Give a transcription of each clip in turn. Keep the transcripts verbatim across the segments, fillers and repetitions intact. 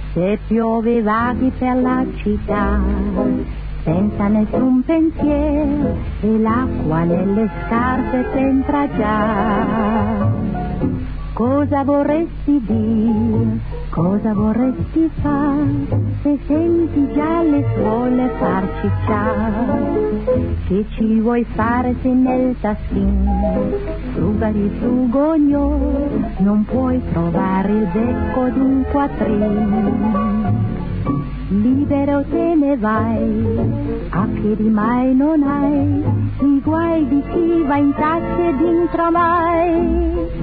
Se piove vaghi per la città, senza nessun pensiero, e l'acqua nelle scarpe t'entra già. Cosa vorresti dire, cosa vorresti fare, se senti già le suole farci ciao? Che ci vuoi fare se nel tassin, frugari frugogno, non puoi trovare il becco d'un quattrin? Libero te ne vai, a piedi mai non hai, i guai di chi va in taxi ed intra mai.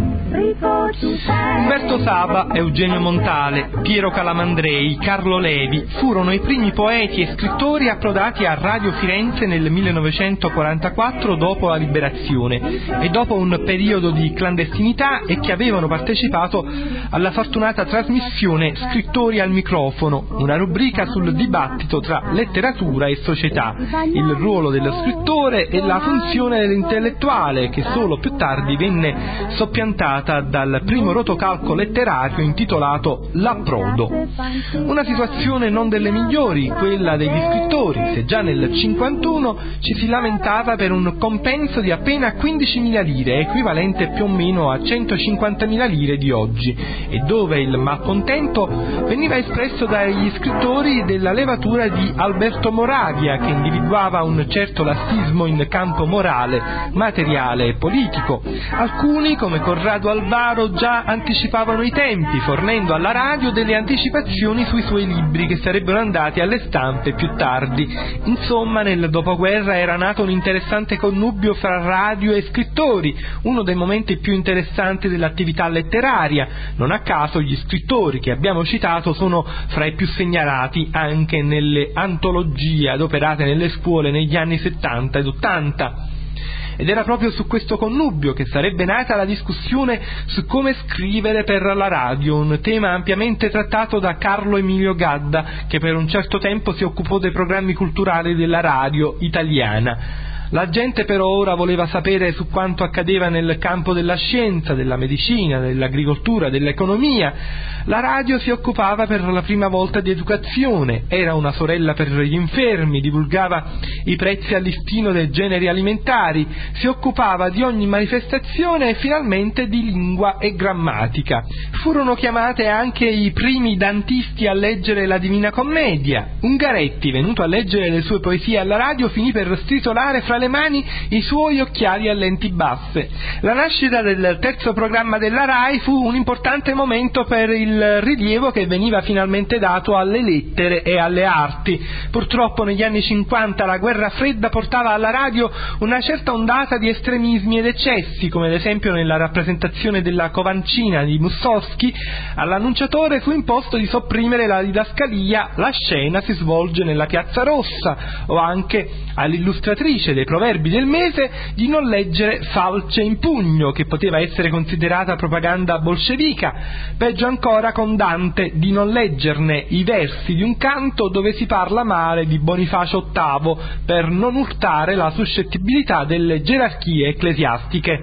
Umberto Saba, Eugenio Montale, Piero Calamandrei, Carlo Levi furono i primi poeti e scrittori approdati a Radio Firenze nel millenovecentoquarantaquattro dopo la liberazione e dopo un periodo di clandestinità, e che avevano partecipato alla fortunata trasmissione Scrittori al microfono, una rubrica sul dibattito tra letteratura e società, il ruolo dello scrittore e la funzione dell'intellettuale, che solo più tardi venne soppiantata dal primo rotocalco letterario intitolato L'approdo. Una situazione non delle migliori, quella degli scrittori, se già nel cinquantuno ci si lamentava per un compenso di appena quindicimila lire, equivalente più o meno a centocinquantamila lire di oggi, e dove il malcontento veniva espresso dagli scrittori della levatura di Alberto Moravia, che individuava un certo lassismo in campo morale, materiale e politico. Alcuni, come Corrado Alvaro, già anticipavano i tempi, fornendo alla radio delle anticipazioni sui suoi libri che sarebbero andati alle stampe più tardi. Insomma, nel dopoguerra era nato un interessante connubio fra radio e scrittori, uno dei momenti più interessanti dell'attività letteraria. Non a caso gli scrittori che abbiamo citato sono fra i più segnalati anche nelle antologie adoperate nelle scuole negli anni settanta ed ottanta. Ed era proprio su questo connubio che sarebbe nata la discussione su come scrivere per la radio, un tema ampiamente trattato da Carlo Emilio Gadda, che per un certo tempo si occupò dei programmi culturali della radio italiana. La gente però ora voleva sapere su quanto accadeva nel campo della scienza, della medicina, dell'agricoltura, dell'economia. La radio si occupava per la prima volta di educazione, era una sorella per gli infermi, divulgava i prezzi al listino dei generi alimentari, si occupava di ogni manifestazione e finalmente di lingua e grammatica. Furono chiamate anche i primi dantisti a leggere la Divina Commedia. Ungaretti, venuto a leggere le sue poesie alla radio, finì per stritolare fra le mani i suoi occhiali a lenti basse. La nascita del terzo programma della RAI fu un importante momento per il rilievo che veniva finalmente dato alle lettere e alle arti. Purtroppo negli anni cinquanta la guerra fredda portava alla radio una certa ondata di estremismi ed eccessi, come ad esempio nella rappresentazione della Covancina di Mussowski. All'annunciatore fu imposto di sopprimere la didascalia "la scena si svolge nella Piazza Rossa", o anche all'illustratrice dei proverbi del mese di non leggere "falce in pugno", che poteva essere considerata propaganda bolscevica. Peggio ancora con Dante di non leggerne i versi di un canto dove si parla male di Bonifacio ottavo, per non urtare la suscettibilità delle gerarchie ecclesiastiche.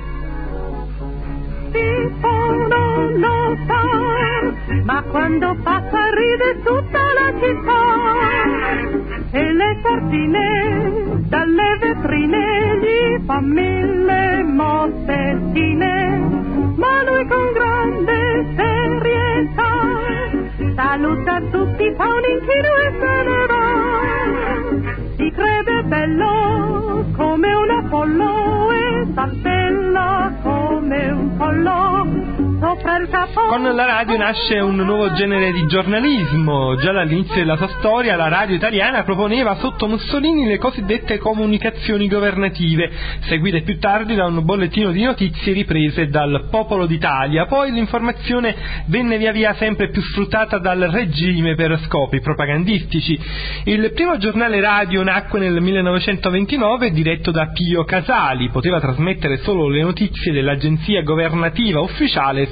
Si può notare, ma quando passa ride tutta la città, e le cortine dalle vetrine gli fa mille mossettine, ma lui con grande serietà saluta tutti, fa un inchino e se ne va. Si crede bello come un Apollo e saltella come un pollo sopra il capo. Con la radio nasce un nuovo genere di giornalismo. Già dall'inizio della sua storia la radio italiana proponeva sotto Mussolini le cosiddette comunicazioni governative, seguite più tardi da un bollettino di notizie riprese dal Popolo d'Italia. Poi l'informazione venne via via sempre più sfruttata dal regime per scopi propagandistici. Il primo giornale radio nacque nel millenovecentoventinove, diretto da Pio Casali, poteva trasmettere solo le notizie dell'agenzia governativa ufficiale Stefani.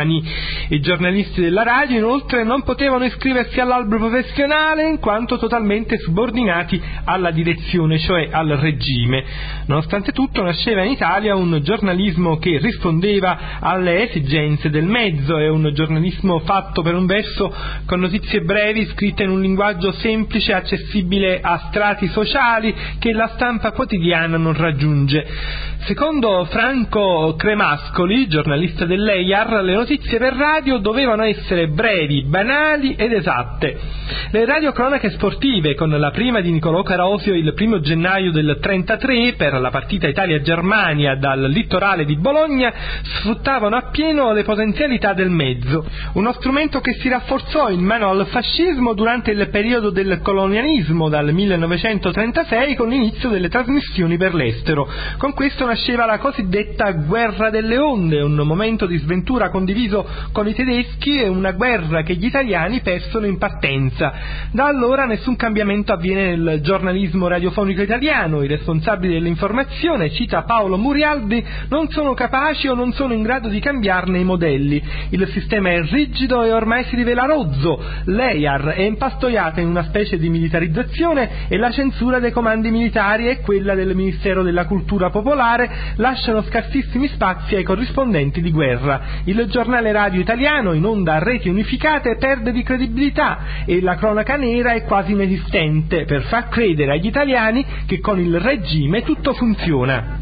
giovani. I giornalisti della radio inoltre non potevano iscriversi all'albo professionale in quanto totalmente subordinati alla direzione, cioè al regime. Nonostante tutto nasceva in Italia un giornalismo che rispondeva alle esigenze del mezzo, è un giornalismo fatto per un verso con notizie brevi scritte in un linguaggio semplice, accessibile a strati sociali che la stampa quotidiana non raggiunge. Secondo Franco Cremascoli, giornalista dell'E I A R, le notizie per radio dovevano essere brevi, banali ed esatte. Le radiocronache sportive, con la prima di Nicolò Carosio il primo gennaio del trentatré per la partita Italia-Germania dal litorale di Bologna, sfruttavano appieno le potenzialità del mezzo, uno strumento che si rafforzò in mano al fascismo durante il periodo del colonialismo dal millenovecentotrentasei con l'inizio delle trasmissioni per l'estero. Con questo nasceva la cosiddetta guerra delle onde, un momento di sventura condiviso con i tedeschi e una guerra che gli italiani persero in partenza. Da allora nessun cambiamento avviene nel giornalismo radiofonico italiano, i responsabili dell'informazione, cita Paolo Murialdi, non sono capaci o non sono in grado di cambiarne i modelli. Il sistema è rigido e ormai si rivela rozzo, l'E I A R è impastoiata in una specie di militarizzazione e la censura dei comandi militari e quella del Ministero della Cultura Popolare lasciano scarsissimi spazi ai corrispondenti di guerra. Il giornale radio italiano, in onda a reti unificate, perde di credibilità e la cronaca nera è quasi inesistente per far credere agli italiani che con il regime tutto funziona.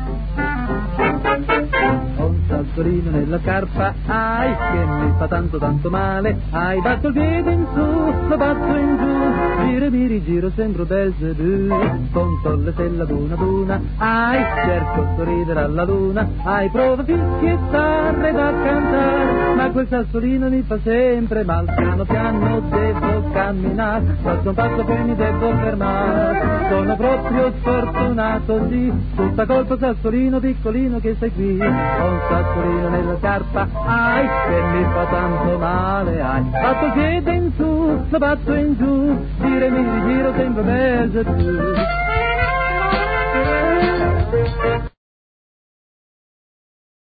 Ho un sassolino nella scarpa, ai, che mi fa tanto tanto male, ai, batto il piede in su, lo batto in giù, giro mi rigiro, sembro Belzebù, conto le stelle ad una ad una, ai, cerco di sorridere alla luna, ai, provo a fischiettarre da cantare, ma quel sassolino mi fa sempre mal, piano piano devo camminare, faccio un passo che mi devo fermare, sono proprio sfortunato, sì, tutta colpa sassolino piccolino che sei qui, ho un sassolino nella scarpa, ai, che mi fa tanto male, ai, batto il piede in su, lo batto in giù, giro e mi rigiro, sembra Belzebù.